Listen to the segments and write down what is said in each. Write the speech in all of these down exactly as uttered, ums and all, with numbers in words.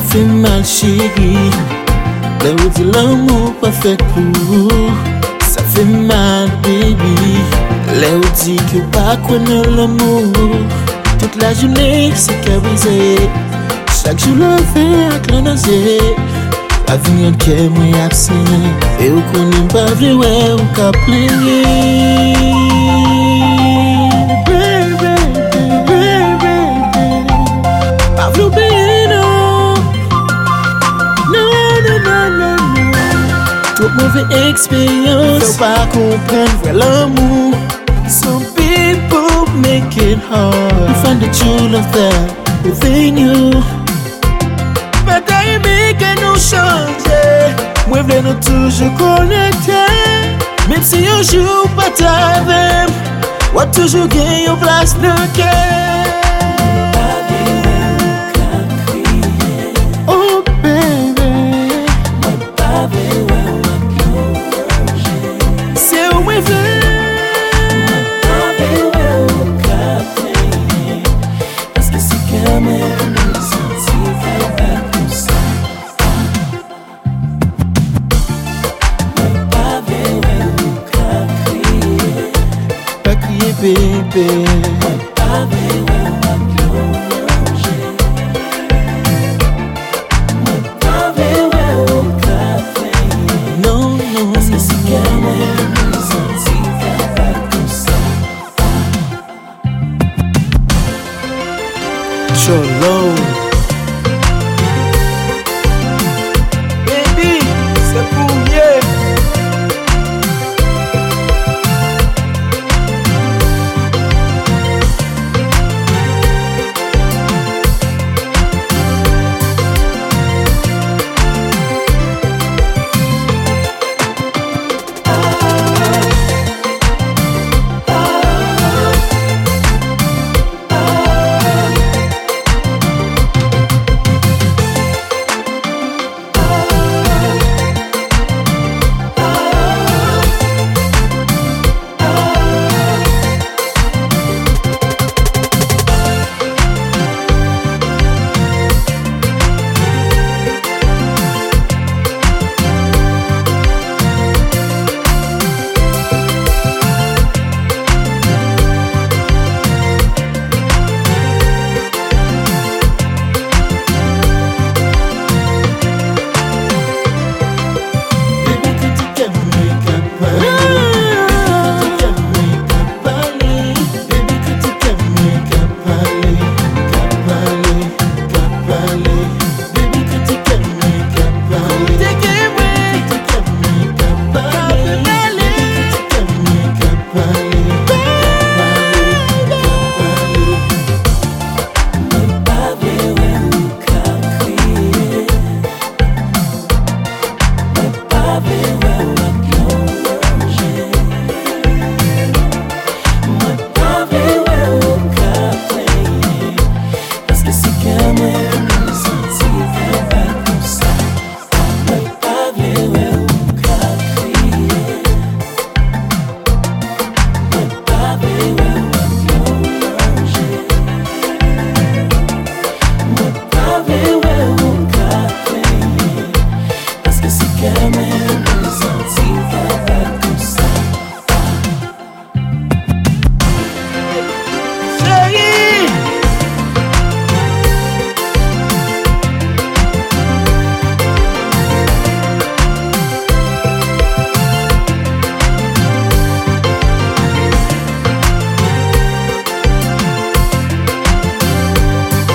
fait mal chérie. Là où dit l'amour pas fait pour, ça fait mal baby. Là où dit que pas connaître l'amour, toute la journée c'est carisé. Chaque jour le fait avec la nausée. La vie en qu'est moi absent. Et où qu'on n'est pas vrai ouais ou qu'à plier. Pas vrai oublier non. Non, non, non, non, non. Toute mauvaise expérience. Faut pas comprendre vrai l'amour. Some people make it hard. You find the true love that within you. Bataille que nous changer. Moi veux nous toujours connecter. Même si un jour pas t'avais, ou toujours gagner une place dans le cœur. Oh baby, c'est où moi veux. Baby, non, non, parce que c'est quand même senti comme ça. Cholo, baby, c'est pour mieux.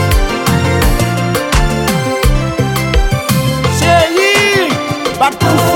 Back to